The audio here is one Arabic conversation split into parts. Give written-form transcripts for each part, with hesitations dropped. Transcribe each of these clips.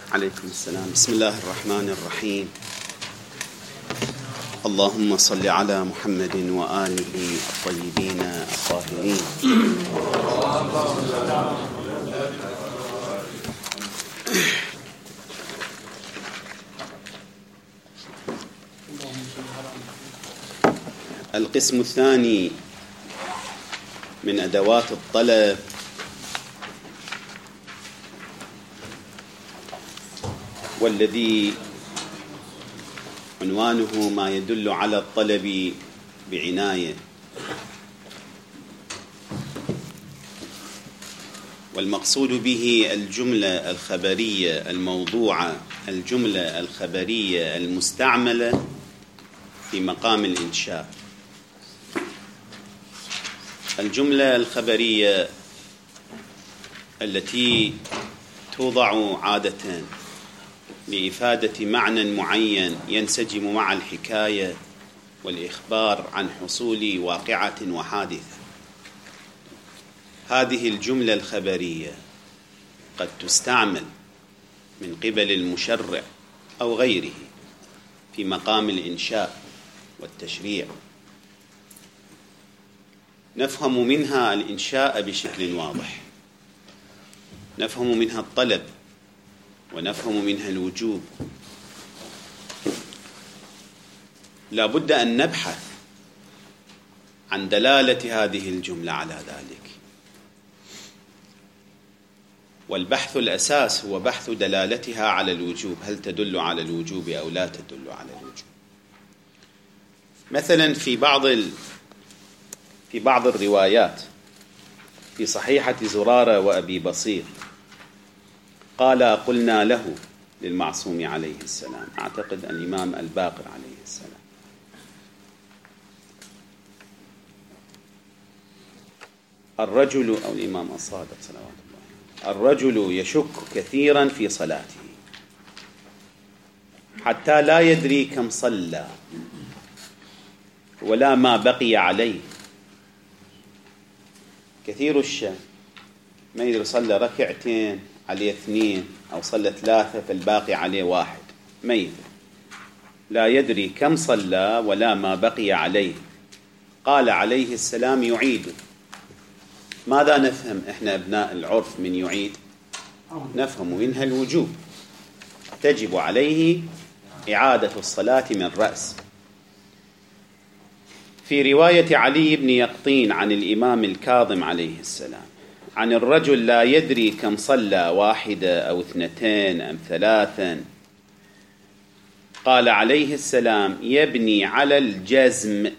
عليكم السلام. بسم الله الرحمن الرحيم. اللهم صل على محمد وآله الطيبين الطاهرين. القسم الثاني من أدوات الطلب والذي عنوانه ما يدل على الطلب بعناية، والمقصود به الجملة الخبرية الموضوعة، الجملة الخبرية المستعملة في مقام الإنشاء. الجملة الخبرية التي توضع عادة لإفادة معنى معين ينسجم مع الحكاية والإخبار عن حصول واقعة وحادثة. هذه الجملة الخبرية قد تستعمل من قبل المشرع أو غيره في مقام الإنشاء والتشريع. نفهم منها الإنشاء بشكل واضح، نفهم منها الطلب، ونفهم منها الوجوب. لا بد أن نبحث عن دلالة هذه الجملة على ذلك، والبحث الأساس هو بحث دلالتها على الوجوب، هل تدل على الوجوب أو لا تدل على الوجوب. مثلا في بعض الروايات في صحيحة زرارة وأبي بصير قال: قلنا له للمعصوم عليه السلام، أعتقد الإمام الباقر عليه السلام: الرجل، أو الإمام الصادق صلوات الله، الرجل يشك كثيرا في صلاته حتى لا يدري كم صلى ولا ما بقي عليه. كثير الشك، ما يدري صلى ركعتين عليه 2 أو صلى 3 فالباقي عليه 1، ما يدري، لا يدري كم صلى ولا ما بقي عليه. قال عليه السلام: يعيد. ماذا نفهم إحنا أبناء العرف من يعيد؟ نفهم منها الوجوب، تجب عليه إعادة الصلاة من رأس. في رواية علي بن يقطين عن الإمام الكاظم عليه السلام عن الرجل لا يدري كم صلى، 1 أو 2 أم 3، قال عليه السلام: يبني على الجزم،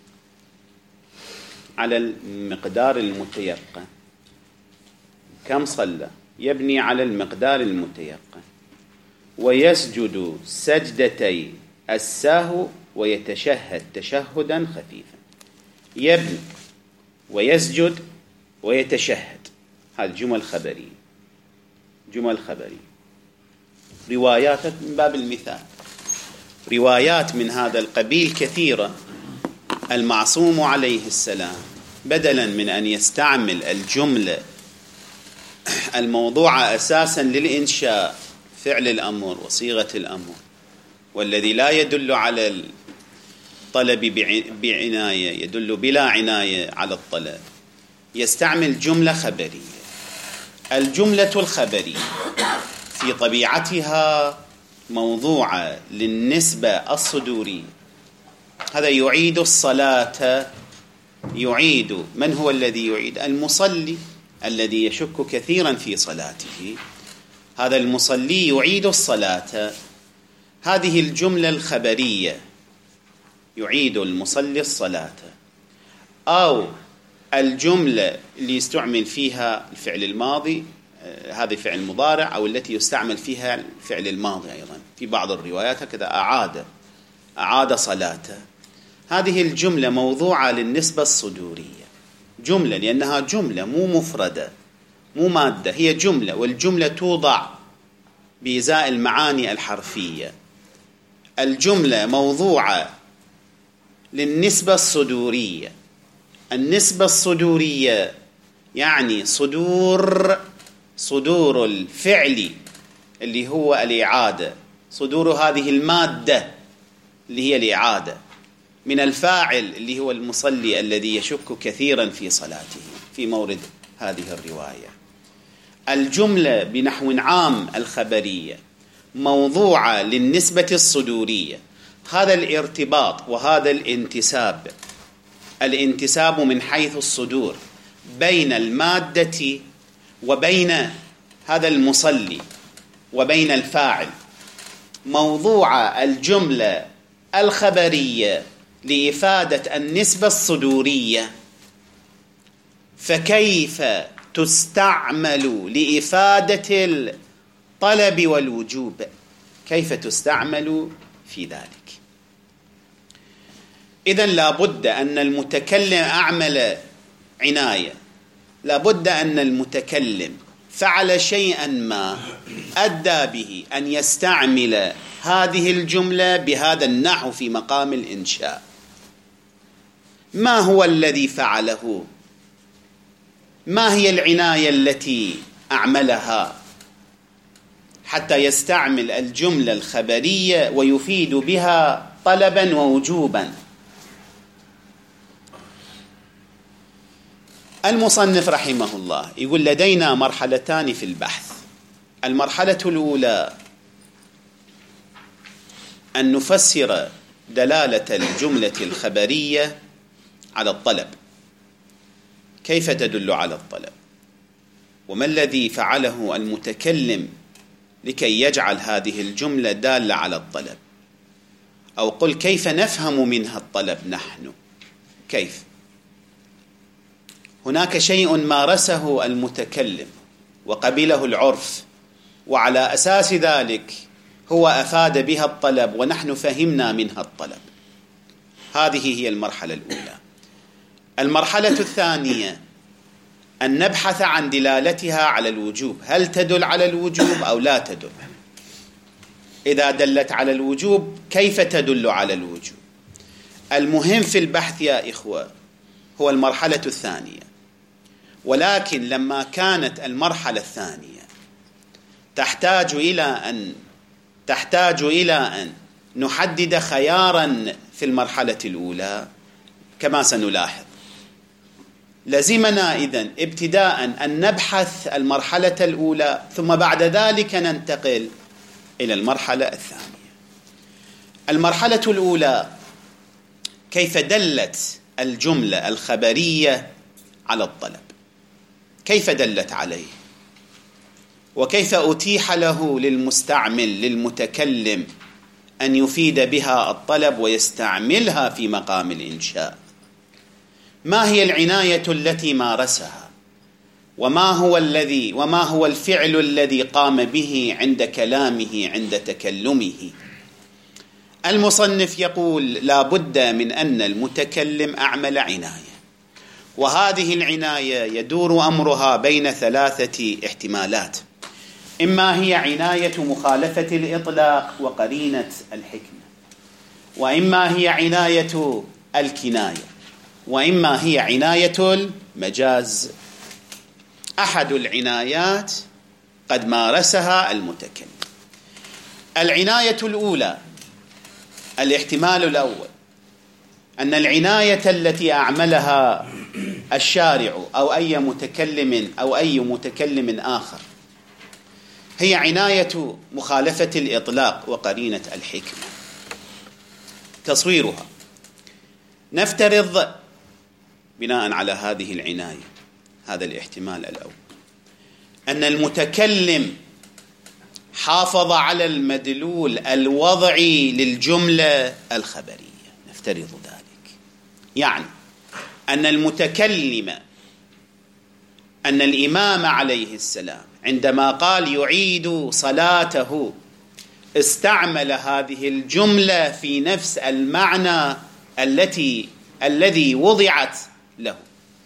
على المقدار المتيقن. كم صلى؟ يبني على المقدار المتيقن، ويسجد سجدتي السهو ويتشهد تشهدا خفيفا. يبني ويسجد ويتشهد، هذه جمل خبرية، جمل خبرية. روايات من باب المثال، روايات من هذا القبيل كثيرة. المعصوم عليه السلام بدلا من أن يستعمل الجملة الموضوعة أساسا للإنشاء، فعل الأمر وصيغة الأمر، والذي لا يدل على الطلب بعناية، يدل بلا عناية على الطلب، يستعمل جملة خبرية. الجملة الخبرية في طبيعتها موضوعة للنسبة الصدورية. هذا يعيد الصلاة، يعيد، من هو الذي يعيد؟ المصلي الذي يشك كثيرا في صلاته، هذا المصلي يعيد الصلاة. هذه الجملة الخبرية، يعيد المصلي الصلاة. أو الجملة اللي يستعمل فيها الفعل الماضي، هذه فعل مضارع، أو التي يستعمل فيها الفعل الماضي أيضا في بعض الروايات هكذا: أعاد صلاته. هذه الجملة موضوعة للنسبة الصدورية، جملة لأنها جملة مو مفردة مو مادة، هي جملة، والجملة توضع بإزاء المعاني الحرفية. الجملة موضوعة للنسبة الصدورية. النسبة الصدورية يعني صدور الفعل اللي هو الإعادة، صدور هذه المادة اللي هي الإعادة من الفاعل اللي هو المصلي الذي يشك كثيرا في صلاته في مورد هذه الرواية. الجملة بنحو عام الخبرية موضوعة للنسبة الصدورية. هذا الارتباط وهذا الانتساب من حيث الصدور بين المادة وبين هذا المصلي وبين الفاعل، موضوع الجملة الخبرية لإفادة النسبة الصدورية. فكيف تستعمل لإفادة الطلب والوجوب؟ كيف تستعمل في ذلك؟ إذن لابد أن المتكلم أعمل عناية، لابد أن المتكلم فعل شيئا ما أدى به أن يستعمل هذه الجملة بهذا النحو في مقام الإنشاء. ما هو الذي فعله؟ ما هي العناية التي أعملها حتى يستعمل الجملة الخبرية ويفيد بها طلبا ووجوبا؟ المصنف رحمه الله يقول لدينا مرحلتان في البحث. المرحلة الأولى أن نفسر دلالة الجملة الخبرية على الطلب، كيف تدل على الطلب، وما الذي فعله المتكلم لكي يجعل هذه الجملة دالة على الطلب، أو قل كيف نفهم منها الطلب نحن. كيف؟ هناك شيء مارسه المتكلم وقبله العرف، وعلى أساس ذلك هو أفاد بها الطلب ونحن فهمنا منها الطلب. هذه هي المرحلة الأولى. المرحلة الثانية أن نبحث عن دلالتها على الوجوب، هل تدل على الوجوب أو لا تدل؟ إذا دلت على الوجوب كيف تدل على الوجوب؟ المهم في البحث يا إخوة هو المرحلة الثانية. ولكن لما كانت المرحلة الثانية تحتاج إلى أن نحدد خيارا في المرحلة الأولى كما سنلاحظ، لزمنا إذن ابتداء أن نبحث المرحلة الأولى ثم بعد ذلك ننتقل إلى المرحلة الثانية. المرحلة الأولى كيف دلت الجملة الخبرية على الطلب، كيف دلت عليه، وكيف أتيح له للمستعمل للمتكلم أن يفيد بها الطلب ويستعملها في مقام الإنشاء. ما هي العناية التي مارسها، وما هو الفعل الذي قام به عند كلامه عند تكلمه. المصنف يقول لا بد من أن المتكلم أعمل عناية، وهذه العناية يدور أمرها بين ثلاثة احتمالات: إما هي عناية مخالفة الإطلاق وقرينة الحكمة، وإما هي عناية الكناية، وإما هي عناية المجاز. أحد العنايات قد مارسها المتكلم. العناية الأولى، الاحتمال الأول، أن العناية التي أعملها الشارع أو أي متكلم آخر هي عناية مخالفة الإطلاق وقرينة الحكمة. تصويرها: نفترض بناء على هذه العناية، هذا الاحتمال الأول، أن المتكلم حافظ على المدلول الوضعي للجملة الخبرية. نفترض ذلك، يعني أن الإمام عليه السلام عندما قال يعيد صلاته استعمل هذه الجملة في نفس المعنى الذي وضعت له،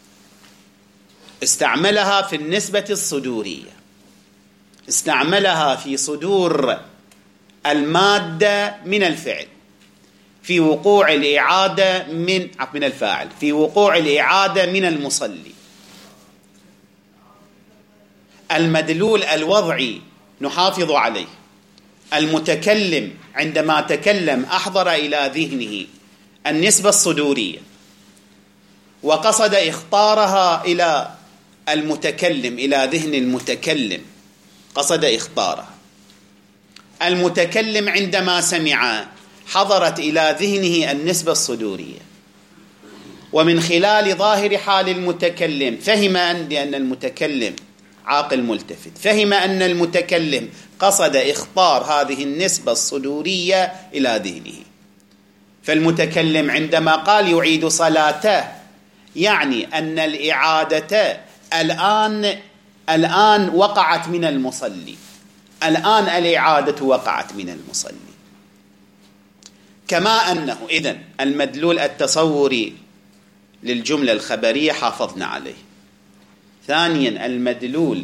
استعملها في النسبة الصدورية، استعملها في صدور المادة من الفعل، في وقوع الإعادة من الفاعل، في وقوع الإعادة من المصلي. المدلول الوضعي نحافظ عليه. المتكلم عندما تكلم أحضر إلى ذهنه النسبة الصدورية وقصد إخطارها إلى المتكلم، إلى ذهن المتكلم، قصد إخطارها. المتكلم عندما سمع حضرت إلى ذهنه النسبة الصدورية، ومن خلال ظاهر حال المتكلم فهم لأن المتكلم عاقل ملتفت، فهم أن المتكلم قصد إخطار هذه النسبة الصدورية إلى ذهنه. فالمتكلم عندما قال يعيد صلاته يعني أن الإعادة الآن وقعت من المصلي، الآن الإعادة وقعت من المصلي. كما أنه إذن المدلول التصوري للجملة الخبرية حافظنا عليه. ثانيا المدلول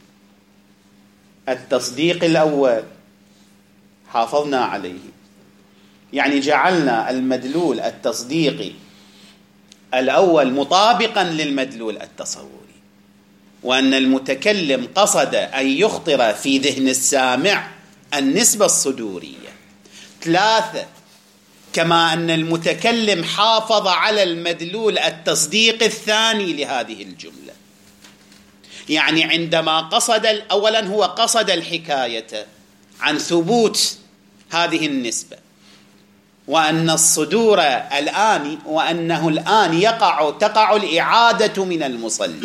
التصديق الأول حافظنا عليه، يعني جعلنا المدلول التصديقي الأول مطابقا للمدلول التصوري، وأن المتكلم قصد أن يخطر في ذهن السامع النسبة الصدورية. 3 كما أن المتكلم حافظ على المدلول التصديق الثاني لهذه الجملة، يعني عندما قصد أولا هو قصد الحكاية عن ثبوت هذه النسبة، وأن الصدور الآن، وأنه الآن تقع الإعادة من المصلي.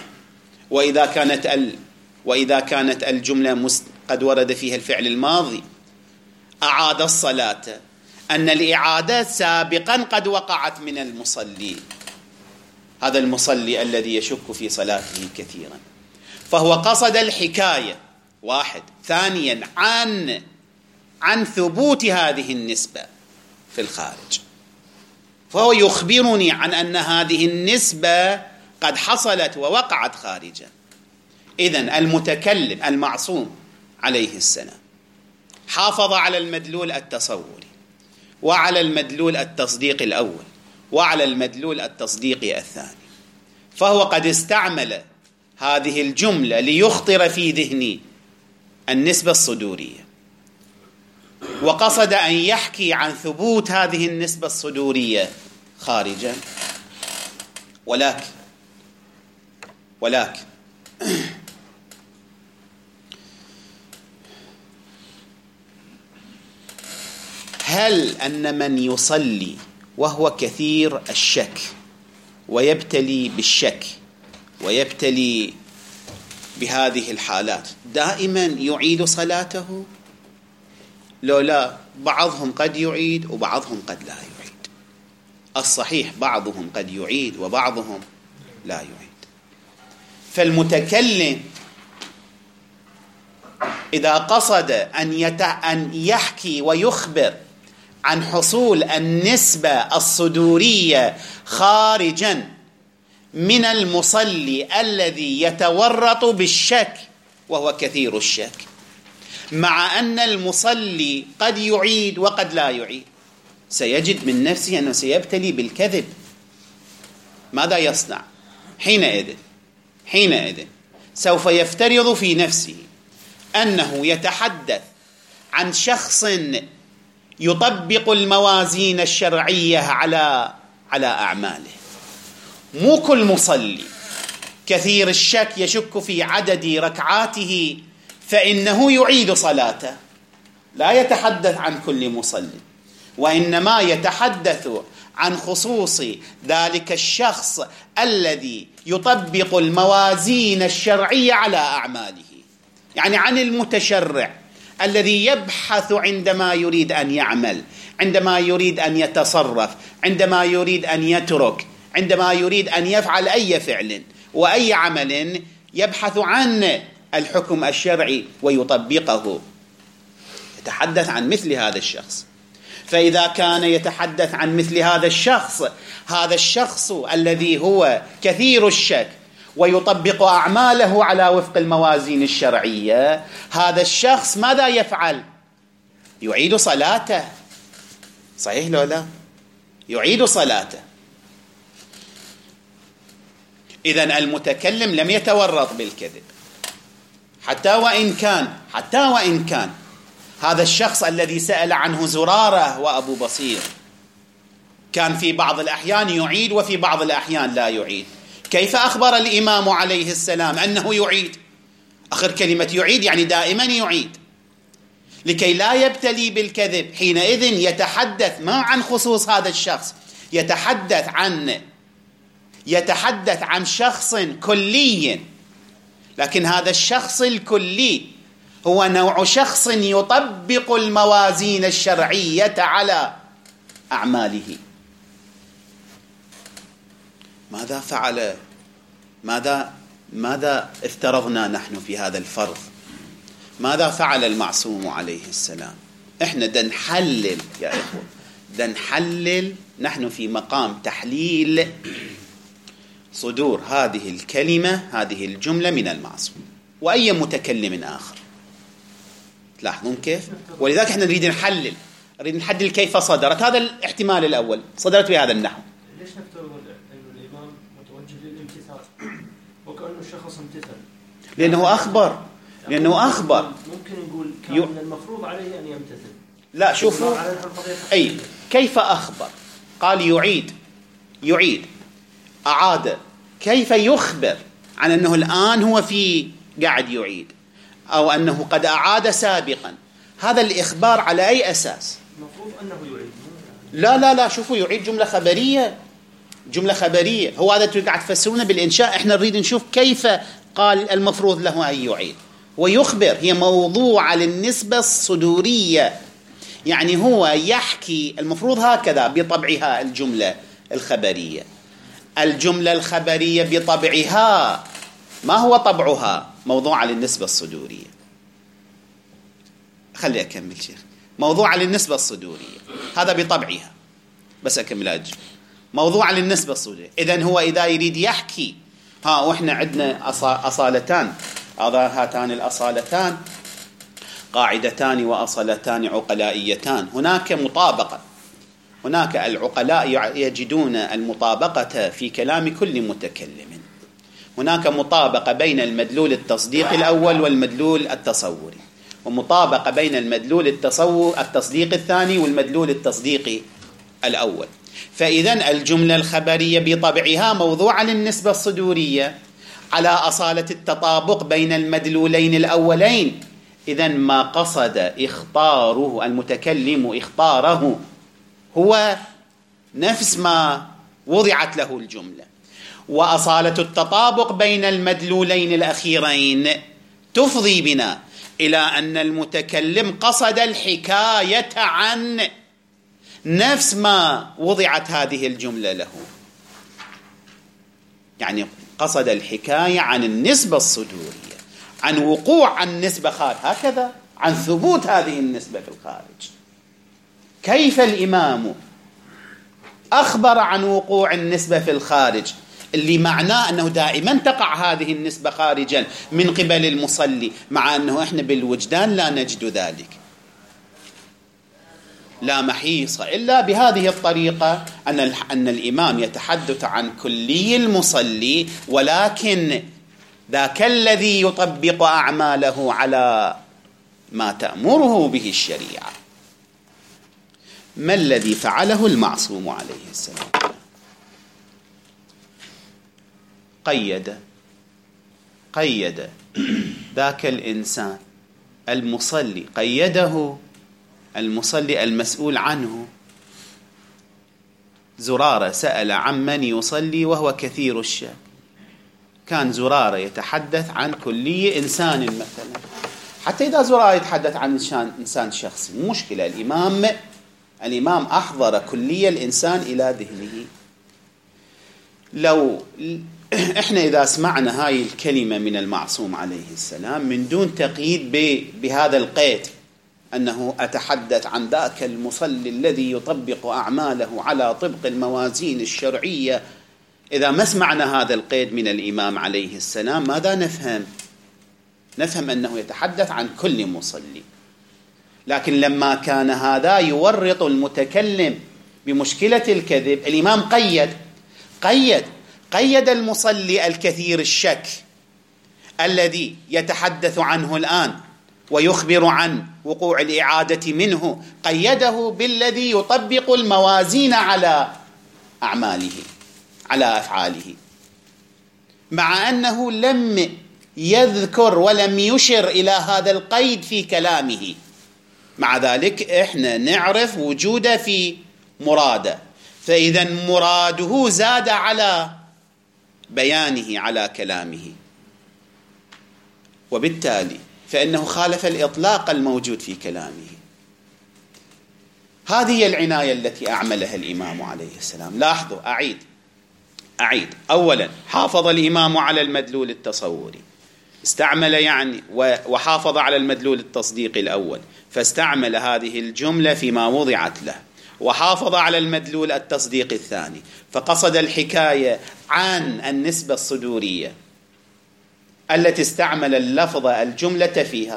وإذا كانت الجملة قد ورد فيها الفعل الماضي أعاد الصلاة، أن الإعادة سابقا قد وقعت من المصلي، هذا المصلي الذي يشك في صلاته كثيرا. فهو قصد الحكاية 1. ثانيا عن ثبوت هذه النسبة في الخارج، فهو يخبرني عن أن هذه النسبة قد حصلت ووقعت خارجا. إذن المتكلم المعصوم عليه السلام حافظ على المدلول التصوري وعلى المدلول التصديقي الأول وعلى المدلول التصديقي الثاني، فهو قد استعمل هذه الجملة ليخطر في ذهني النسبة الصدورية، وقصد أن يحكي عن ثبوت هذه النسبة الصدورية خارجا. ولكن هل أن من يصلي وهو كثير الشك ويبتلي بالشك ويبتلي بهذه الحالات دائما يعيد صلاته؟ لا، بعضهم قد يعيد وبعضهم قد لا يعيد. الصحيح بعضهم قد يعيد وبعضهم لا يعيد. فالمتكلم إذا قصد أن يحكي ويخبر عن حصول النسبة الصدورية خارجا من المصلي الذي يتورط بالشك وهو كثير الشك، مع أن المصلي قد يعيد وقد لا يعيد، سيجد من نفسه أنه سيبتلي بالكذب. ماذا يصنع؟ حينئذ سوف يفترض في نفسه أنه يتحدث عن شخص يطبق الموازين الشرعية على أعماله. مو كل مصلي كثير الشك يشك في عدد ركعاته فإنه يعيد صلاته، لا يتحدث عن كل مصلي، وإنما يتحدث عن خصوص ذلك الشخص الذي يطبق الموازين الشرعية على أعماله، يعني عن المتشرع الذي يبحث عندما يريد أن يعمل، عندما يريد أن يتصرف، عندما يريد أن يترك، عندما يريد أن يفعل أي فعل وأي عمل، يبحث عن الحكم الشرعي ويطبقه. يتحدث عن مثل هذا الشخص. فإذا كان يتحدث عن مثل هذا الشخص الذي هو كثير الشك ويطبق أعماله على وفق الموازين الشرعية، هذا الشخص ماذا يفعل؟ يعيد صلاته. صحيح لو لا؟ يعيد صلاته. إذن المتكلم لم يتورط بالكذب، حتى وإن كان هذا الشخص الذي سأل عنه زرارة وأبو بصير كان في بعض الأحيان يعيد وفي بعض الأحيان لا يعيد، كيف أخبر الإمام عليه السلام أنه يعيد؟ آخر كلمة يعيد يعني دائما يعيد، لكي لا يبتلي بالكذب. حينئذ يتحدث ما عن خصوص هذا الشخص، يتحدث عن شخص كلي، لكن هذا الشخص الكلي هو نوع شخص يطبق الموازين الشرعية على أعماله. ماذا فعل؟ ماذا افترضنا نحن في هذا الفرض؟ ماذا فعل المعصوم عليه السلام؟ احنا نحلل يا إخوة، نحلل، نحن في مقام تحليل صدور هذه الكلمة، هذه الجملة من المعصوم وأي متكلم آخر. تلاحظون كيف؟ ولذلك احنا نريد نحلل كيف صدرت. هذا الاحتمال الأول، صدرت بهذا النحو. ليش نفترض أن الإمام متوجه للامتثال وكأنه الشخص امتثل؟ لأنه أخبر. ممكن نقول كان من المفروض عليه أن يمتثل. لا شوفوا، كيف أخبر؟ قال يعيد، أعاد. كيف يخبر عن أنه الآن هو قاعد يعيد أو أنه قد أعاد سابقا؟ هذا الإخبار على أي أساس؟ المفروض أنه يعيد. لا شوفوا، يعيد جملة خبرية. هو هذا قاعد تفسرونه بالإنشاء، احنا نريد نشوف كيف قال المفروض له أن يعيد. ويخبر هي موضوعة للنسبة الصدورية، يعني هو يحكي المفروض هكذا بطبعها. الجملة الخبرية بطبعها ما هو طبعها؟ موضوعة للنسبة الصدورية. خلي أكمل شيخ. موضوعة للنسبة الصدورية هذا بطبعها، بس أكمل أجل. موضوعة للنسبة الصدورية. إذن هو إذا يريد يحكي وإحنا عندنا أصالتان، هاتان الأصالتان قاعدتان وأصالتان عقلائيتان. هناك مطابقة، هناك العقلاء يجدون المطابقة في كلام كل متكلم. هناك مطابقة بين المدلول التصديقي الأول والمدلول التصوري، ومطابقة بين المدلول التصديقي الثاني والمدلول التصديقي الأول. فإذن الجملة الخبرية بطبعها موضوعة للنسبة الصدورية على أصالة التطابق بين المدلولين الأولين. إذن ما قصد إخطاره المتكلم إخطاره هو نفس ما وضعت له الجملة. وأصالة التطابق بين المدلولين الأخيرين تفضي بنا إلى أن المتكلم قصد الحكاية عن نفس ما وضعت هذه الجملة له، يعني قصد الحكاية عن النسبة الصدورية، عن وقوع النسبة خارج، هكذا عن ثبوت هذه النسبة في الخارج. كيف الإمام أخبر عن وقوع النسبة في الخارج، اللي معناه أنه دائما تقع هذه النسبة خارجا من قبل المصلي، مع أنه إحنا بالوجدان لا نجد ذلك، لا محيص إلا بهذه الطريقة، أن الإمام يتحدث عن كلي المصلي، ولكن ذاك الذي يطبق أعماله على ما تأمره به الشريعة. ما الذي فعله المعصوم عليه السلام؟ قيد ذاك الإنسان المصلي، قيده المصلي المسؤول عنه. زرارة سأل عمن يصلي وهو كثير الشك. كان زرارة يتحدث عن كلية إنسان مثلا، حتى إذا زرارة يتحدث عن إنسان شخصي مو مشكلة، الإمام أحضر كلية الإنسان إلى ذهنه. لو إحنا إذا سمعنا هاي الكلمة من المعصوم عليه السلام من دون تقييد بهذا القيد، أنه أتحدث عن ذاك المصلي الذي يطبق أعماله على طبق الموازين الشرعية، إذا ما سمعنا هذا القيد من الإمام عليه السلام ماذا نفهم؟ نفهم أنه يتحدث عن كل مصلي. لكن لما كان هذا يورط المتكلم بمشكلة الكذب، الإمام قيد المصلي الكثير الشك الذي يتحدث عنه الآن ويخبر عن وقوع الإعادة منه قيده بالذي يطبق الموازين على أعماله، على أفعاله، مع أنه لم يذكر ولم يشر إلى هذا القيد في كلامه. مع ذلك إحنا نعرف وجوده في مراده، فإذا مراده زاد على بيانه على كلامه، وبالتالي فإنه خالف الإطلاق الموجود في كلامه. هذه هي العناية التي أعملها الإمام عليه السلام. لاحظوا، أعيد. أولا، حافظ الإمام على المدلول التصوري، استعمل يعني وحافظ على المدلول التصديقي الأول، فاستعمل هذه الجملة فيما وضعت له، وحافظ على المدلول التصديقي الثاني، فقصد الحكاية عن النسبة الصدورية التي استعمل اللفظ الجملة فيها.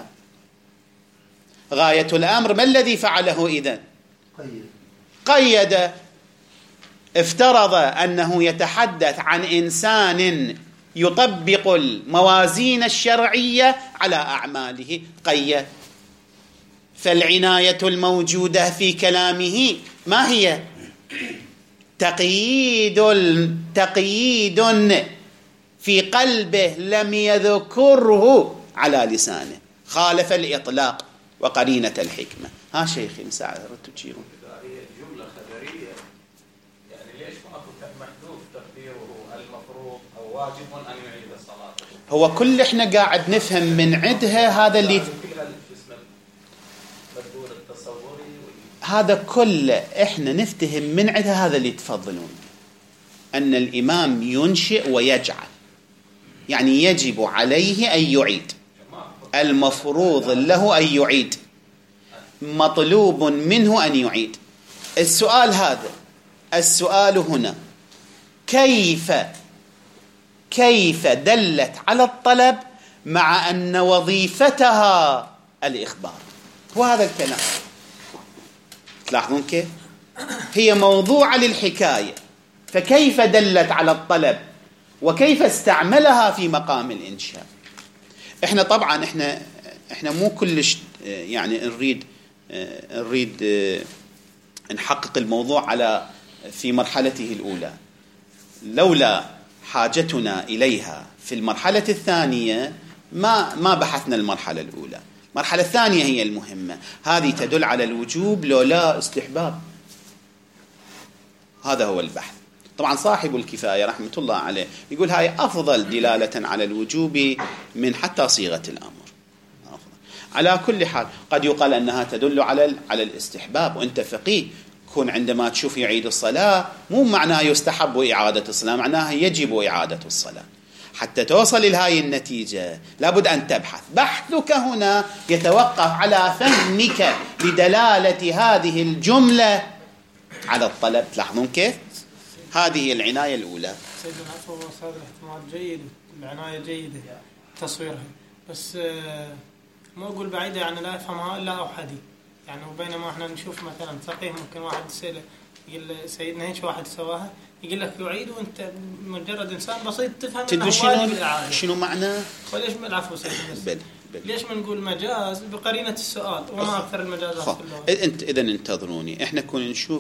غاية الأمر ما الذي فعله إذن؟ قيد. افترض أنه يتحدث عن إنسان يطبق الموازين الشرعية على أعماله، قيد. فالعناية الموجودة في كلامه ما هي؟ تقييد في قلبه لم يذكره على لسانه، خالف الإطلاق وقرينة الحكمة. ها شيخي مساعد تجيبون. هي جملة خبرية، يعني ليش ماكو محذوف تقديره المفروض أو واجب أن يعيد الصلاة؟ هو كل احنا قاعد نفهم من عدها هذا اللي هذا كل احنا نفتهم من عدها هذا اللي تفضلون، أن الإمام ينشئ ويجعل، يعني يجب عليه أن يعيد، المفروض له أن يعيد، مطلوب منه أن يعيد. السؤال هنا كيف دلت على الطلب مع أن وظيفتها الإخبار؟ وهذا الكلام تلاحظون كيف هي موضوع للحكاية، فكيف دلت على الطلب وكيف استعملها في مقام الإنشاء. احنا طبعا احنا مو كلش يعني نريد نحقق الموضوع في مرحلته الأولى، لولا حاجتنا إليها في المرحلة الثانية ما بحثنا المرحلة الأولى. المرحلة الثانية هي المهمة، هذه تدل على الوجوب لولا استحباب، هذا هو البحث. طبعا صاحب الكفاية رحمة الله عليه يقول هاي أفضل دلالة على الوجوب من حتى صيغة الأمر. على كل حال قد يقال أنها تدل على الاستحباب، وأنت فقيه كن عندما تشوف يعيد الصلاة مو معناه يستحب إعادة الصلاة، معناها يجب إعادة الصلاة. حتى توصل إلى هاي النتيجة لابد أن تبحث. بحثك هنا يتوقف على فهمك لدلالة هذه الجملة على الطلب. تلاحظون كيف؟ هذه العناية الأولى. سيدنا العفو والسادة الاحتمال جيد، العناية جيدة تصويرها، بس مو أقول بعيدة يعني لا يفهمها إلا أحدي. يعني وبينما احنا نشوف مثلا فقيه ممكن واحد يسأله يقول سيدنا ايش واحد سواها، يقول لك يعيد وانت مجرد انسان بسيط تفهم تدري شنو معناه؟ وليش العفو سيدنا ليش ما نقول مجاز بقرينة السؤال وما أكثر المجازات في اللغة. انت إذن انتظروني، احنا كنا نشوف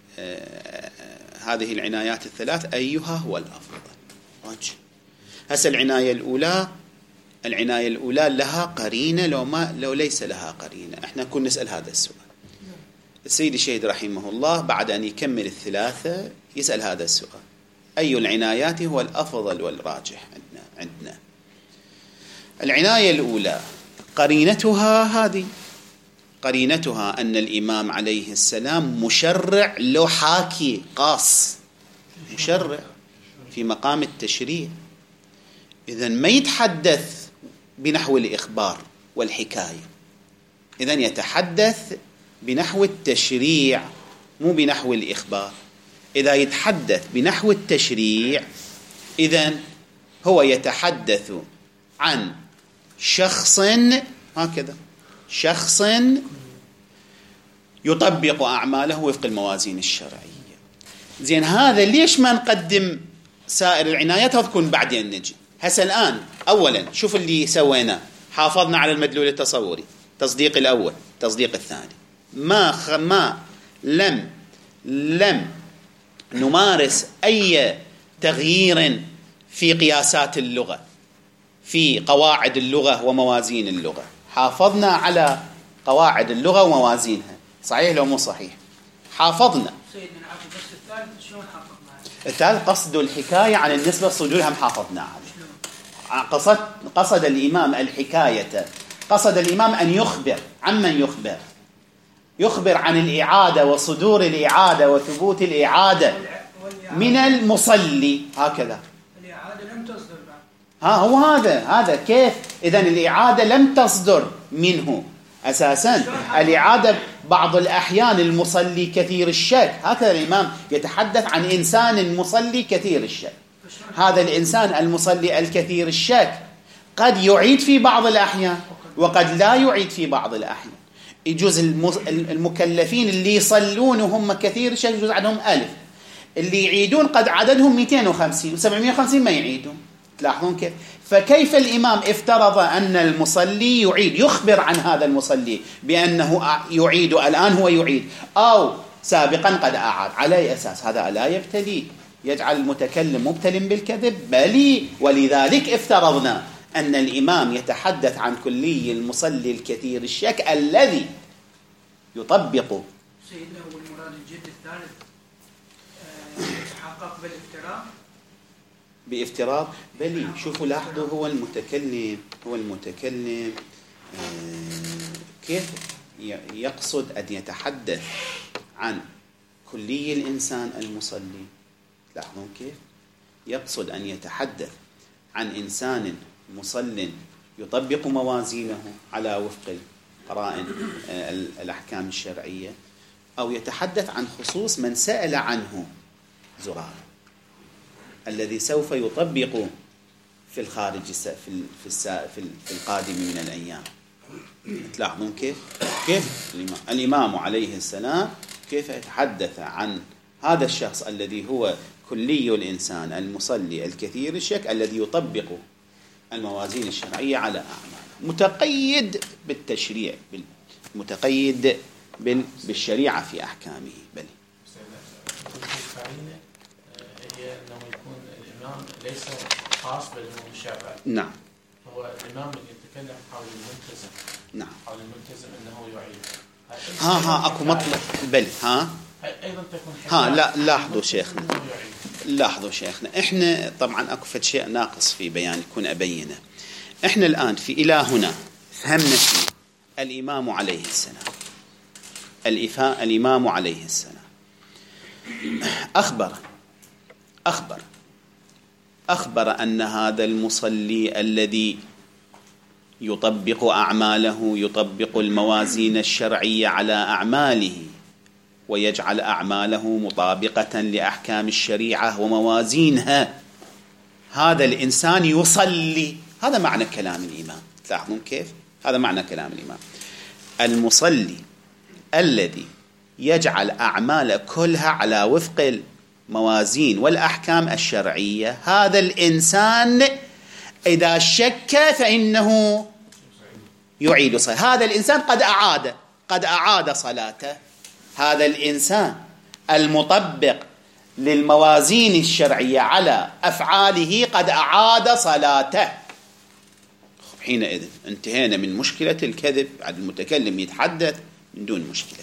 هذه العنايات الثلاث أيها هو الأفضل. هسه العناية الأولى لها قرينة لو ليس لها قرينة. احنا كنا نسأل هذا السؤال. السيد الشهيد رحمه الله بعد أن يكمل الثلاثة يسأل هذا السؤال: أي العنايات هو الأفضل والراجح عندنا؟ العناية الأولى قرينتها أن الإمام عليه السلام مشرع له حاكي قاص، مشرع في مقام التشريع، إذن ما يتحدث بنحو الإخبار والحكاية، إذن يتحدث بنحو التشريع مو بنحو الإخبار. إذا يتحدث بنحو التشريع إذن هو يتحدث عن شخص يطبق أعماله وفق الموازين الشرعية. زين، هذا ليش ما نقدم سائر العنايات وتكون بعدين نجي؟ هسه الآن أولا شوف اللي سويناه، حافظنا على المدلول التصوري، تصديق الأول، تصديق الثاني، ما لم نمارس أي تغيير في قياسات اللغة، في قواعد اللغة وموازين اللغة، حافظنا على قواعد اللغة وموازينها. صحيح لو مو صحيح؟ حافظنا. سيدنا العفو، بس الثالث شلون حققنا؟ الثالث قصد الحكاية عن النسبة الصدورية هم حافظنا عليه. قصد الإمام الحكاية، قصد الإمام أن يخبر عمن يخبر عن الإعادة وصدور الإعادة وثبوت الإعادة من المصلي. هكذا الإعادة لم تصدر ها بعد. هو هذا كيف؟ إذن الإعادة لم تصدر منه أساسا. الإعادة بعض الأحيان المصلي كثير الشك، هكذا الإمام يتحدث عن إنسان مصلي كثير الشك. هذا الإنسان المصلي الكثير الشك قد يعيد في بعض الأحيان وقد لا يعيد في بعض الأحيان. يجوز المكلفين اللي يصلون وهم كثير الشك يجوز عندهم 1000، اللي يعيدون قد عددهم 250 و750 ما يعيدون. تلاحظون كيف؟ فكيف الإمام افترض أن المصلي يعيد، يخبر عن هذا المصلي بأنه يعيد الآن، هو يعيد أو سابقا قد أعاد، على أي أساس؟ هذا لا يبتلي، يجعل المتكلم مبتل بالكذب، بل ولذلك افترضنا أن الإمام يتحدث عن كلي المصلي الكثير الشك الذي يطبق. سيدنا هو المراد الجد الثالث يتحقق بافتراض بلي. شوفوا لاحظوا، هو المتكلم كيف يقصد أن يتحدث عن كلي الإنسان المصلي. لاحظون كيف يقصد أن يتحدث عن إنسان مصل يطبق موازينه على وفق قرائن الأحكام الشرعية، أو يتحدث عن خصوص من سأل عنه زرار الذي سوف يطبق في الخارج في القادم من الأيام. تلاحظون كيف الإمام عليه السلام كيف يتحدث عن هذا الشخص الذي هو كلي الإنسان المصلي الكثير الشك الذي يطبق الموازين الشرعية على أعماله، متقيد بالتشريع، متقيد بالشريعة في أحكامه. بل هي أنه يكون الإمام ليس خاص بالإمام الشافعي. نعم. هو الإمام اللي يتكلم حول الملتزم. نعم. حول الملتزم أنه يعيد. أكو مطلب. بل أيضا تكون لا لاحظوا شيخنا، إحنا طبعا أكو فد شيء ناقص في بيان يكون أبينه. إحنا الآن في إلى هنا فهمنا شيء. الإمام عليه السلام أخبر أن هذا المصلي الذي يطبق أعماله، يطبق الموازين الشرعية على أعماله ويجعل أعماله مطابقة لأحكام الشريعة وموازينها، هذا الإنسان يصلي. هذا معنى كلام الإمام. تلاحظون كيف؟ هذا معنى كلام الإمام. المصلي الذي يجعل أعماله كلها على وفق الموازين والأحكام الشرعية، هذا الإنسان إذا شك فإنه يعيد صلاته. هذا الإنسان قد أعاد صلاته. هذا الإنسان المطبق للموازين الشرعية على أفعاله قد أعاد صلاته. حينئذ انتهينا من مشكلة الكذب عند المتكلم يتحدث من دون مشكلة.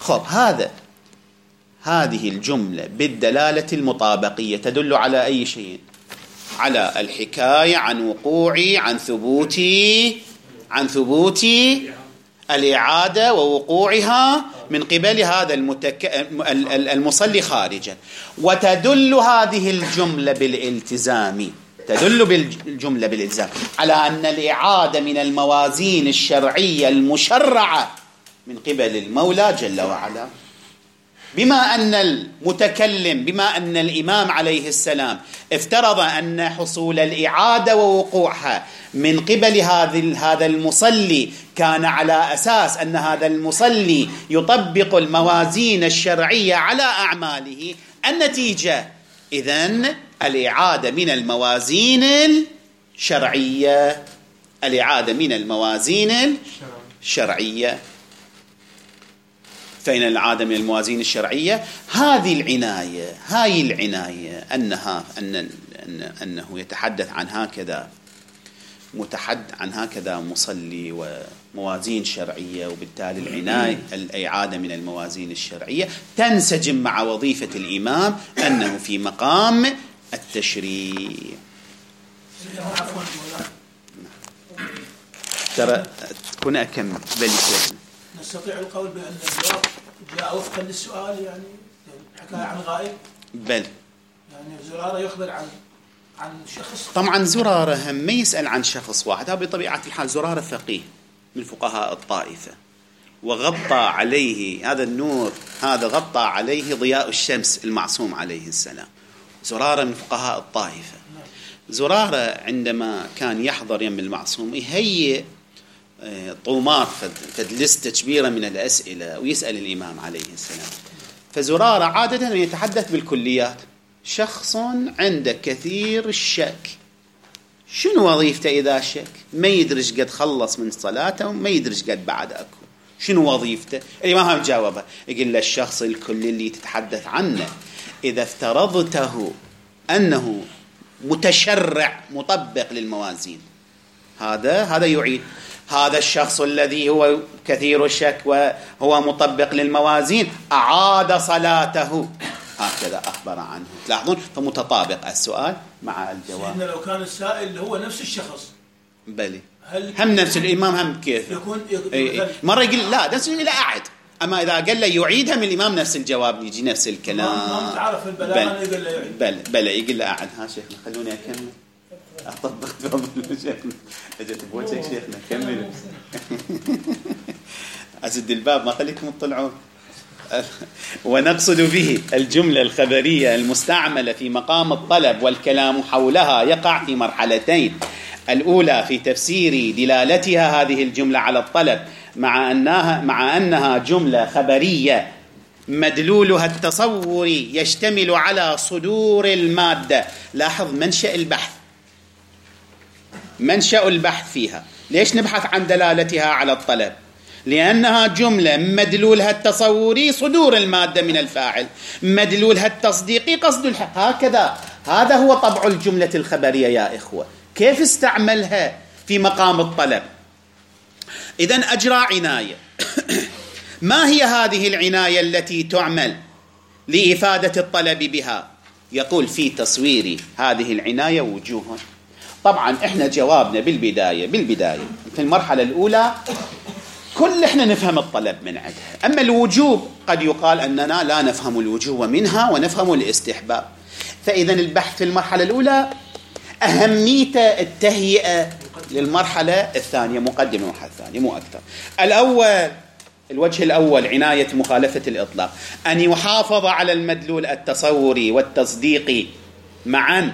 هذه الجملة بالدلالة المطابقية تدل على أي شيء؟ على الحكاية عن وقوع عن ثبوت الإعادة ووقوعها من قبل هذا المصلي خارجا. وتدل هذه الجملة بالالتزام، على أن الإعادة من الموازين الشرعية المشرعة من قبل المولى جل وعلا. بما أن الإمام عليه السلام افترض أن حصول الإعادة ووقوعها من قبل هذا المصلي كان على أساس أن هذا المصلي يطبق الموازين الشرعية على أعماله، النتيجة إذن الإعادة من الموازين شرعية، الإعادة من الموازين الشرعية. فإن الإعادة من الموازين الشرعية هذه العناية أنه يتحدث عن هكذا مصلي وموازين شرعية، وبالتالي الإعادة من الموازين الشرعية تنسجم مع وظيفة الإمام أنه في مقام التشريع. ترى كنا أكمل بل نستطيع القول بأن الجواب جاء وفقا للسؤال، يعني حكاية عن غائب، بل يعني زرارة يخبر عن شخص. طبعا زرارة هم ما يسأل عن شخص واحد، هذا بطبيعة الحال زرارة فقيه من فقهاء الطائفة، وغطى عليه هذا النور، هذا غطى عليه ضياء الشمس المعصوم عليه السلام. زرارة من فقهاء الطائفة. زرارة عندما كان يحضر يم المعصوم يهيئ طومار فدلستة كبيرة من الأسئلة ويسأل الإمام عليه السلام. فزرارة عادة يتحدث بالكليات، شخص عنده كثير الشك، شنو وظيفته إذا شك؟ ما يدرج قد خلص من صلاته وما يدرج قد بعد أكو، شنو وظيفته؟ الإمام جاوبه، يقول له الشخص الكل اللي تتحدث عنه إذا افترضته أنه متشرع مطبق للموازين، هذا يعيد. هذا الشخص الذي هو كثير الشك وهو مطبق للموازين أعاد صلاته، هكذا أخبر عنه. تلاحظون فمتطابق السؤال مع الجواب. إن لو كان السائل هو نفس الشخص، بلي هم نفس الإمام هم كيف يكون مرة يقول لا نفس إلى أعد، أما إذا قال له يعيدها من الإمام نفس الجواب يجي نفس الكلام. ما تعرف البلاغة يقول له يعيد. بلى يقول له أعد. ها شيخنا خلوني أكمل أطبق فضل شيخنا. أجت بوجهك شيخنا كمل. أزد الباب ما خليكم تطلعون. ونقصد به الجملة الخبرية المستعملة في مقام الطلب، والكلام حولها يقع في مرحلتين: الأولى في تفسير دلالتها هذه الجملة على الطلب مع أنها جملة خبرية مدلولها التصوري يشتمل على صدور المادة. لاحظ منشأ البحث فيها. ليش نبحث عن دلالتها على الطلب؟ لأنها جملة مدلولها التصوري صدور المادة من الفاعل، مدلولها التصديقي قصد الحق. هذا هو طبع الجملة الخبرية يا إخوة. كيف استعملها في مقام الطلب؟ إذن أجرى عناية. ما هي هذه العناية التي تعمل لإفادة الطلب بها؟ يقول في تصوير هذه العناية وجوه. طبعا إحنا جوابنا بالبداية في المرحلة الأولى كل إحنا نفهم الطلب من عندها، أما الوجوب قد يقال أننا لا نفهم الوجوب منها ونفهم الاستحباب. فإذن البحث في المرحلة الأولى أهميته التهيئة للمرحلة الثانية، مقدمة المرحلة الثانية مو أكثر. الوجه الأول عناية مخالفة الإطلاق، أن يحافظ على المدلول التصوري والتصديقي معا.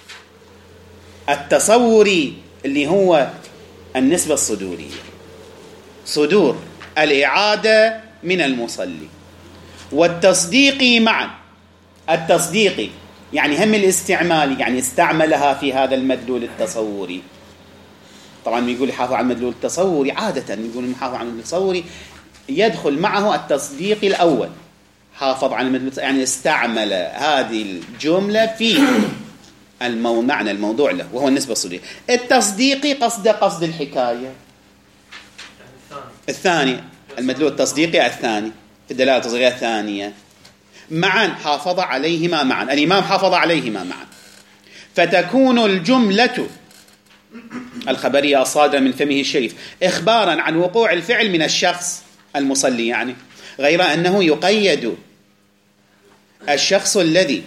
التصوري اللي هو النسبة الصدورية، صدور الإعادة من المصلي، والتصديقي معا. التصديقي يعني هم الاستعمالي، يعني استعملها في هذا المدلول التصوري. طبعا يقول يحافظ على المدلول التصوري، عادة يقول يحافظ على المدلول التصوري يدخل معه التصديق الأول. حافظ على المدلول يعني استعمل هذه الجملة في معنى الموضوع له وهو النسبة الصدورية. التصديقي قصد الحكاية الثاني، المدلول التصديقي الثاني في الدلالة التصديقية الثانية معا. حافظ عليهما معا، الإمام حافظ عليهما معا، فتكون الجملة الخبرية الصادرة من فمه الشريف إخبارا عن وقوع الفعل من الشخص المصلي، يعني غير أنه يقيد الشخص الذي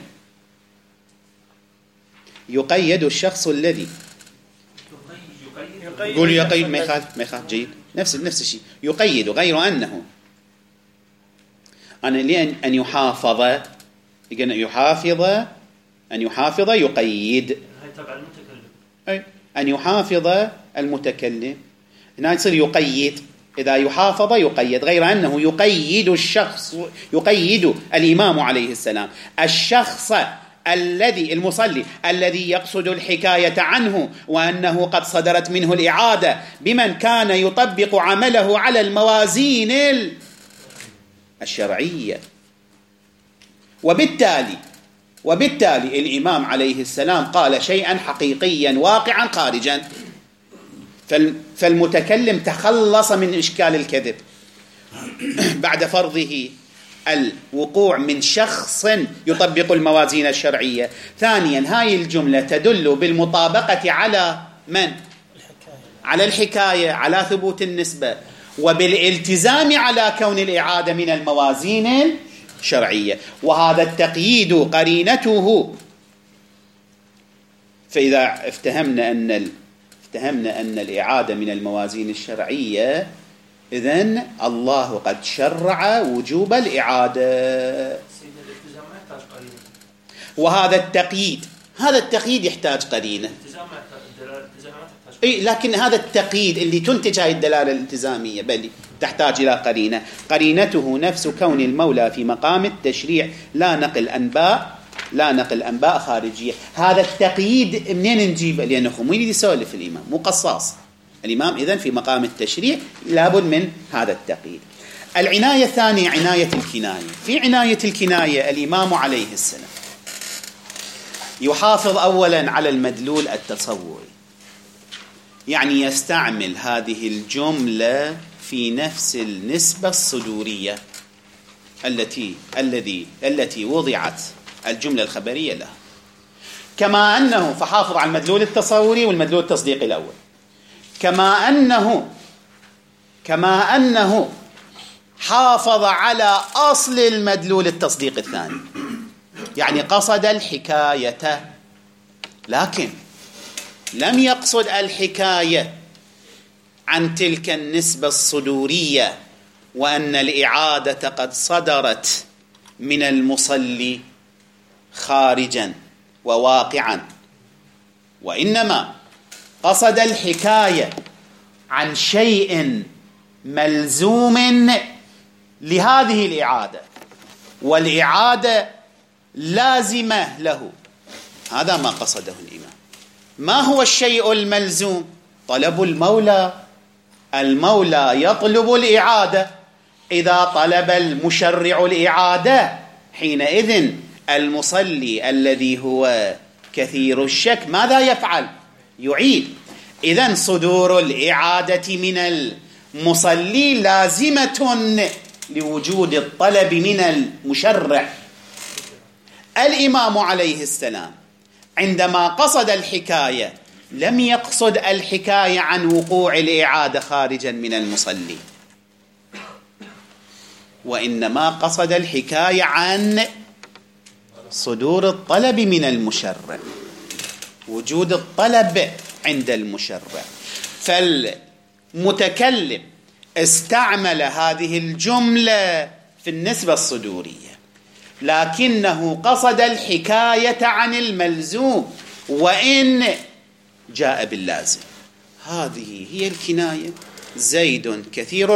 قول يقيد ما يخالف جيد نفس الشيء يقيد، غير أنه لأن أن يحافظ يقيد أن يحافظ المتكلم هنا يصير يقيد. إذا يحافظ يقيد، غير أنه يقيد الشخص، يقيد الإمام عليه السلام الشخص المصلي الذي يقصد الحكاية عنه وأنه قد صدرت منه الإعادة بمن كان يطبق عمله على الموازين الشرعية. وبالتالي الإمام عليه السلام قال شيئا حقيقيا واقعا خارجا، فالمتكلم تخلص من إشكال الكذب بعد فرضه الوقوع من شخص يطبق الموازين الشرعية. ثانيا، هاي الجملة تدل بالمطابقة على من؟ على الحكاية، على ثبوت النسبة، وبالالتزام على كون الإعادة من الموازين الشرعية، وهذا التقييد قرينته. فإذا افتهمنا أن الإعادة من الموازين الشرعية، إذن الله قد شرع وجوب الإعادة. وهذا التقييد يحتاج قرينة. لكن هذا التقييد اللي تنتج هذه الدلالة الالتزامية بل تحتاج إلى قرينة. قرينته نفس كون المولى في مقام التشريع لا نقل أنباء خارجية. هذا التقييد منين نجيبه؟ لأنه مين يسولف الإمام، مو قصاص. الإمام إذن في مقام التشريع لابد من هذا التقييد. العناية الثانية عناية الكناية. في عناية الكناية الإمام عليه السلام يحافظ أولا على المدلول التصوري، يعني يستعمل هذه الجملة في نفس النسبة الصدورية التي وضعت الجملة الخبرية لها، كما أنه فحافظ على المدلول التصوري والمدلول التصديقي الأول، كما أنه حافظ على أصل المدلول التصديق الثاني، يعني قصد الحكاية لكن لم يقصد الحكاية عن تلك النسبة الصدورية وأن الإعادة قد صدرت من المصلي خارجا وواقعا، وإنما قصد الحكاية عن شيء ملزوم لهذه الإعادة، والإعادة لازمة له. هذا ما قصده الإمام. ما هو الشيء الملزوم؟ طلب المولى يطلب الإعادة. إذا طلب المشرع الإعادة حينئذ المصلي الذي هو كثير الشك ماذا يفعل؟ يعيد. إذن صدور الإعادة من المصلي لازمة لوجود الطلب من المشرع. الإمام عليه السلام عندما قصد الحكاية لم يقصد الحكاية عن وقوع الإعادة خارجا من المصلي، وإنما قصد الحكاية عن صدور الطلب من المشرع، وجود الطلب عند المشرع. فالمتكلم استعمل هذه الجملة في النسبة الصدورية، لكنه قصد الحكاية عن الملزوم وإن جاء باللازم. هذه هي الكناية. زيد كثير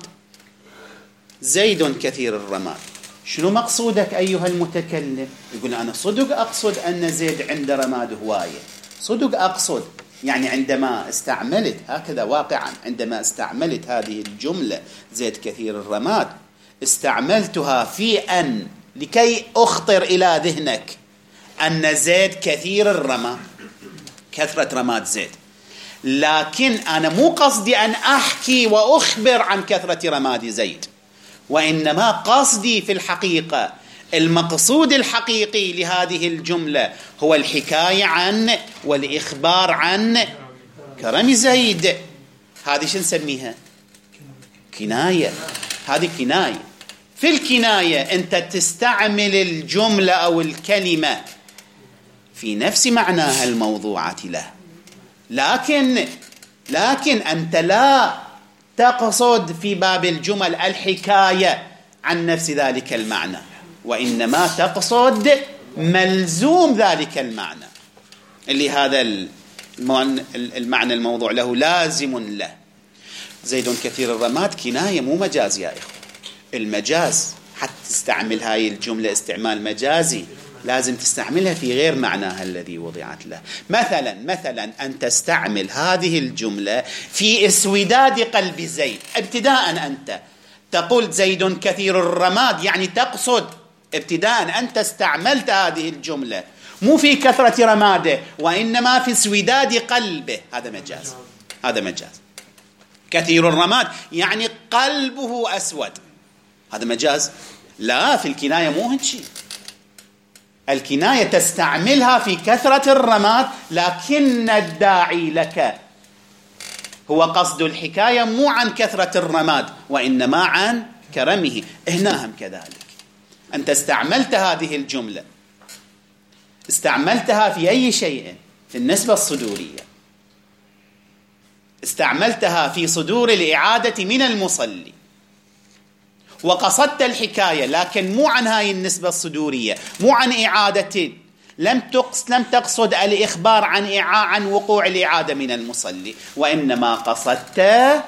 الرماد. شنو مقصودك أيها المتكلم؟ يقول أنا صدق أقصد أن زيد عند رماد هواية، صدق أقصد، يعني عندما استعملت هكذا واقعا، عندما استعملت هذه الجملة زيد كثير الرماد استعملتها في أن لكي أخطر إلى ذهنك أن زيد كثير الرماد، كثرة رماد زيد، لكن أنا مو قصدي أن أحكي وأخبر عن كثرة رماد زيد، وإنما قصدي في الحقيقة المقصود الحقيقي لهذه الجملة هو الحكاية عن والإخبار عن كرم زيد. هذه شو نسميها؟ كناية. هذه كناية. في الكناية أنت تستعمل الجملة أو الكلمة في نفس معناها الموضوعة له، لكن أنت لا تقصد في باب الجمل الحكاية عن نفس ذلك المعنى، وإنما تقصد ملزوم ذلك المعنى اللي هذا المعنى الموضوع له لازم له. زيد كثير الرماد كناية مو مجاز يا إخوة. المجاز حتى تستعمل هاي الجملة استعمال مجازي لازم تستعملها في غير معناها الذي وضعت له. مثلا أن تستعمل هذه الجملة في اسوداد قلب زيد. ابتداء أنت تقول زيد كثير الرماد، يعني تقصد ابتداء أنت استعملت هذه الجملة مو في كثرة رماده وإنما في اسوداد قلبه. هذا مجاز. كثير الرماد يعني قلبه أسود، هذا مجاز. لا، في الكناية مو هيك شيء. الكناية تستعملها في كثرة الرماد، لكن الداعي لك هو قصد الحكاية مو عن كثرة الرماد وإنما عن كرمه. هنا هم كذلك، أنت استعملت هذه الجملة، استعملتها في أي شيء في النسبة الصدورية، استعملتها في صدور الإعادة من المصلي وقصدت الحكاية، لكن مو عن هاي النسبة الصدورية، مو عن إعادة، لم تقصد الإخبار عن وقوع الإعادة من المصلي، وإنما قصدت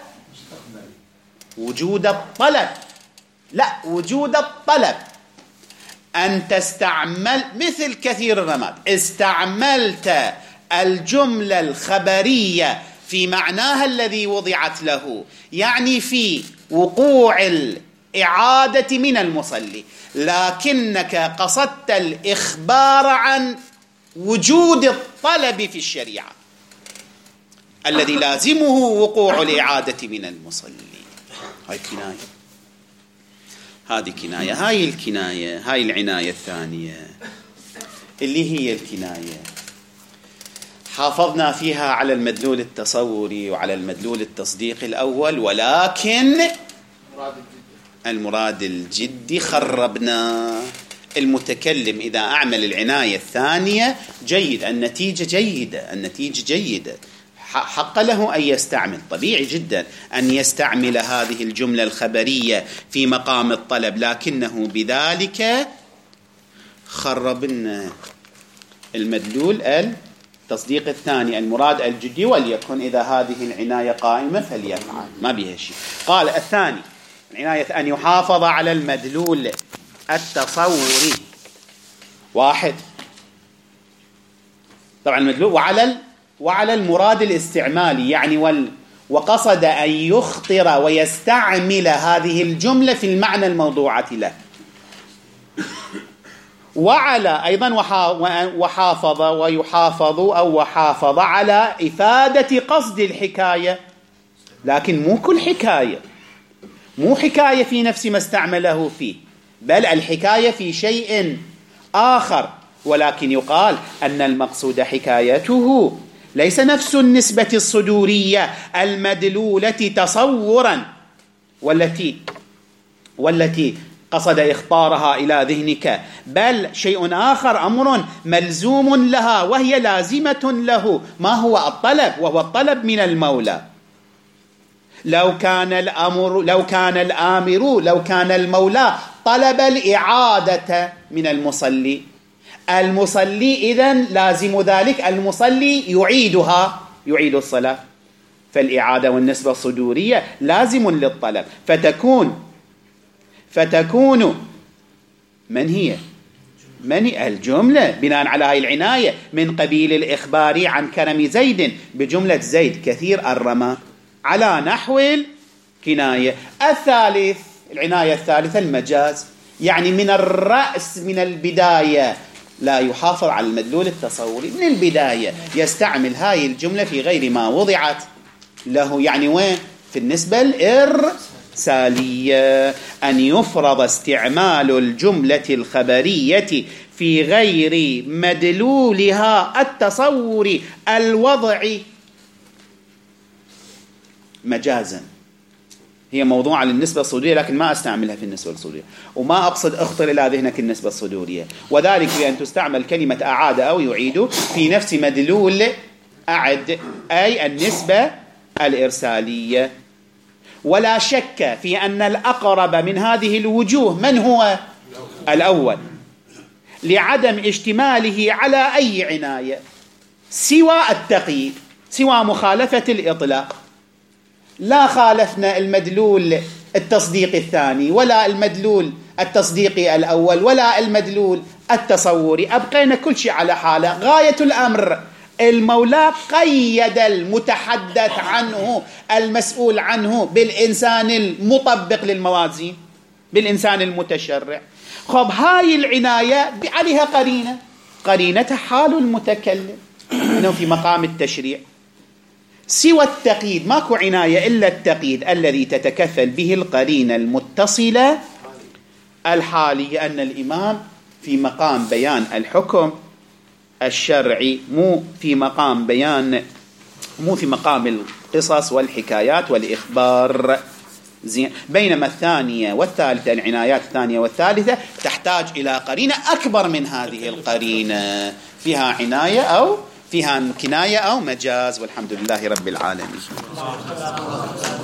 وجود الطلب. لا، وجود الطلب. أن تستعمل مثل كثير الرماد، استعملت الجملة الخبرية في معناها الذي وضعت له، يعني في وقوع الإعادة من المصلي، لكنك قصدت الإخبار عن وجود الطلب في الشريعة الذي لازمه وقوع الإعادة من المصلي. هاي كناية، هذه كناية. هاي الكناية، هاي العناية الثانية اللي هي الكناية، حافظنا فيها على المدلول التصوري وعلى المدلول التصديقي الأول، ولكن المراد الجدي خربنا. المتكلم إذا أعمل العناية الثانية جيد، النتيجة جيدة، حق له أن يستعمل، طبيعي جدا أن يستعمل هذه الجملة الخبرية في مقام الطلب، لكنه بذلك خربنا المدلول التصديق الثاني المراد الجدي، وليكن إذا هذه العناية قائمة فليفعل، ما بها شيء. قال الثاني العناية أن يحافظ على المدلول التصوري. واحد، طبعا المدلول وعلى المراد الاستعمالي، يعني وقصد أن يخطر ويستعمل هذه الجملة في المعنى الموضوعة له. وعلى أيضا وحافظ ويحافظ أو وحافظ على إفادة قصد الحكاية، لكن مو كل حكاية، مو حكاية في نفس ما استعمله فيه، بل الحكاية في شيء آخر، ولكن يقال أن المقصود حكايته ليس نفس النسبة الصدورية المدلولة تصورا والتي قصد إخطارها إلى ذهنك، بل شيء آخر، أمر ملزوم لها وهي لازمة له. ما هو الطلب؟ وهو الطلب من المولى. لو كان المولى طلب الإعادة من المصلي إذن لازم ذلك المصلي يعيد الصلاة، فالإعادة والنسبة الصدورية لازم للطلب، فتكون من هي الجملة بناء على هذه العناية من قبيل الإخبار عن كرم زيد بجملة زيد كثير الرمى على نحو الكناية. الثالث، العناية الثالثة المجاز، يعني من الرأس، من البداية لا يحافظ على المدلول التصوري، من البداية يستعمل هاي الجملة في غير ما وضعت له، يعني وين؟ في النسبة الإرسالية، أن يفرض استعمال الجملة الخبرية في غير مدلولها التصوري الوضعي مجازا. هي موضوعة للنسبة الصدورية، لكن ما أستعملها في النسبة الصدورية، وما أقصد أخطر إلى ذهنك النسبة الصدورية، وذلك بأن تستعمل كلمة أعاد أو يعيد في نفس مدلول أعد، أي النسبة الإرسالية. ولا شك في أن الأقرب من هذه الوجوه من هو؟ الأول، لعدم اشتماله على أي عناية سوى التقييد، سوى مخالفة الإطلاق. لا خالفنا المدلول التصديقي الثاني، ولا المدلول التصديقي الأول، ولا المدلول التصوري، أبقينا كل شيء على حاله. غاية الأمر المولى قيد المتحدث عنه المسؤول عنه بالإنسان المطبق للموازين، بالإنسان المتشرع. خب هاي العناية عليها قرينة حال المتكلم أنه في مقام التشريع. سوى التقييد ماكو عناية إلا التقييد الذي تتكفل به القرينة المتصلة الحالية، أن الإمام في مقام بيان الحكم الشرعي، مو في مقام القصص والحكايات والإخبار. زين. بينما الثانية والثالثة، العنايات الثانية والثالثة تحتاج إلى قرينة أكبر من هذه القرينة، فيها عناية أو فيها كناية أو مجاز. والحمد لله رب العالمين.